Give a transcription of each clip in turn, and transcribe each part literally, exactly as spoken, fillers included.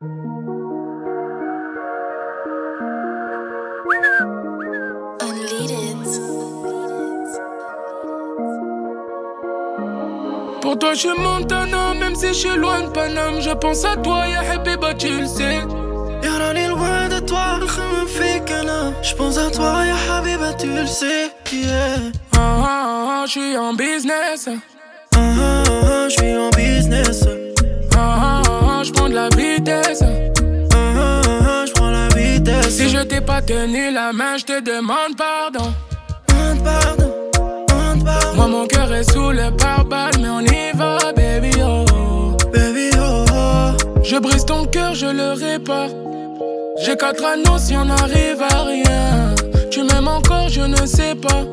Pour toi, je suis Montana, même si je suis loin de Paname. Je pense à toi, ya Habiba, tu le sais. يا راني loin de toi, نخمم فيك أنا. Je pense à toi, ya Habiba, tu le sais. Yeah. Ah ah ah, je suis en business. Ah ah ah, je suis en business. Ah ah ah, je prends de la vitesse. Ah ah ah, je prends la vitesse. Si je t'ai pas tenu la main, je te demande pardon. Demande pardon, demande pardon. Moi, mon cœur est sous le pare-balles, mais on y va, baby oh. Baby oh oh. Je brise ton cœur, je le répare. J'ai quatre anneaux si on n'arrive à rien. Tu m'aimes encore, je ne sais pas.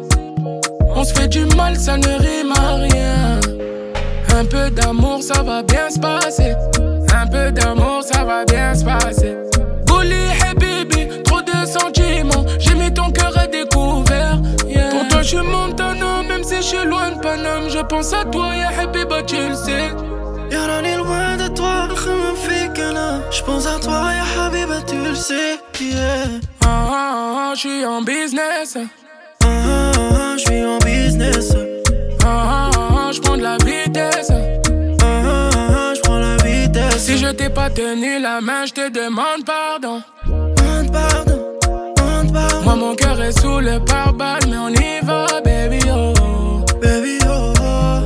On se fait du mal, ça ne rime à rien. Un peu d'amour, ça va bien se passer. Un peu d'amour, ça va bien se passer. Bouli, habibi, trop de sentiments. J'ai mis ton cœur à découvert. Yeah. Pour toi, je suis Montana, même si je suis loin de Paname. Je pense à toi, ya habiba, tu le sais. يا راني loin de toi, نخمم فيك أنا. Je pense à toi, ya Habiba, tu le sais. Yeah. Ah ah ah, je suis en business. Ah ah ah, je suis en business. Ah ah ah, je prends de la vitesse. Ah ah ah, je prends la vitesse. Si je t'ai pas tenu la main, je te demande pardon. Demande pardon, demande pardon. Moi, mon cœur est sous le pare-balles, mais on y va, baby oh. Baby oh oh,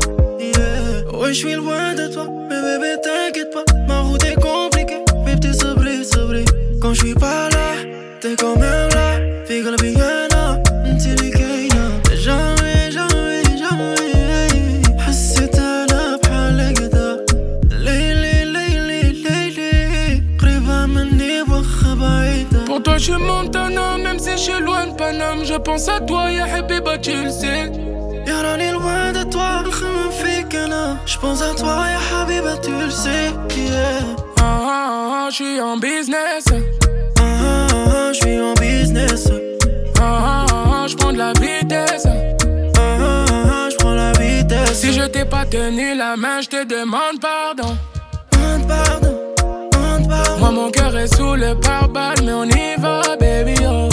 yeah. Ouais, je suis loin de toi, mais bébé t'inquiète pas. Ma route est compliquée, mais t'es sabri, sabri. Quand je suis pas là, t'es quand même là. Fais la bigana, t'es ligana. Jamais, jamais, jamais حسيت أنا بحالك دا. ليلي ليلي ليلي قريبة مني وخا بعيدة. Pour toi, je suis Montana, même si je suis loin de Paname. Je pense à toi, ya habiba, tu le sais. يا راني loin de toi, نخمم فيك أنا. Je pense à toi, ya Habiba, tu le sais. Yeah. Ah ah ah, je suis en business. Ah ah ah, je suis en business. Ah ah ah, je prends de la vitesse. Ah ah ah, je prends la vitesse. Si je t'ai pas tenu la main, je te demande pardon. Demande pardon, demande pardon. Moi, mon cœur est sous le pare-balles, mais on y va, baby oh.